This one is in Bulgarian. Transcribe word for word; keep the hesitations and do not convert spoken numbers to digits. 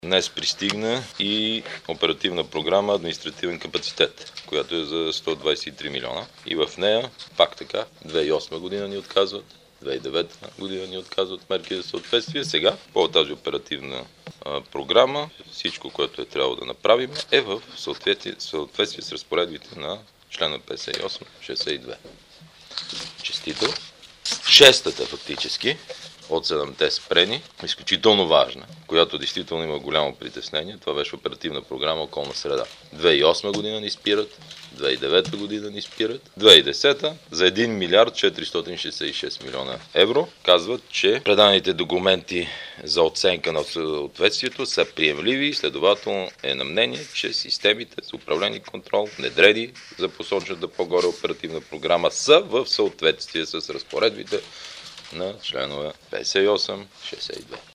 Днес пристигна и оперативна програма административен капацитет, която е за сто двадесет и три милиона. И в нея, пак така, две хиляди и осма година ни отказват, две хиляди и девета година ни отказват мерки за съответствие. Сега, по тази оперативна а, програма, всичко, което е трябвало да направим, е в съответствие, съответствие с разпоредбите на члена петдесет и осем шестдесет и две. Честито. Шестата фактически от седемте спрени, изключително важна, която действително има голямо притеснение. Това беше оперативна програма околна среда. две хиляди и осма година ни спират, две хиляди и девета година ни спират, две хиляди и десета за един милиард четиристотин шестдесет и шест милиона евро. Казват, че преданите документи за оценка на съответствието са приемливи и следователно е на мнение, че системите за управление и контрол, внедрени за посочената по-горе оперативна програма, са в съответствие с разпоредбите на членове петдесет и осем шестдесет и две.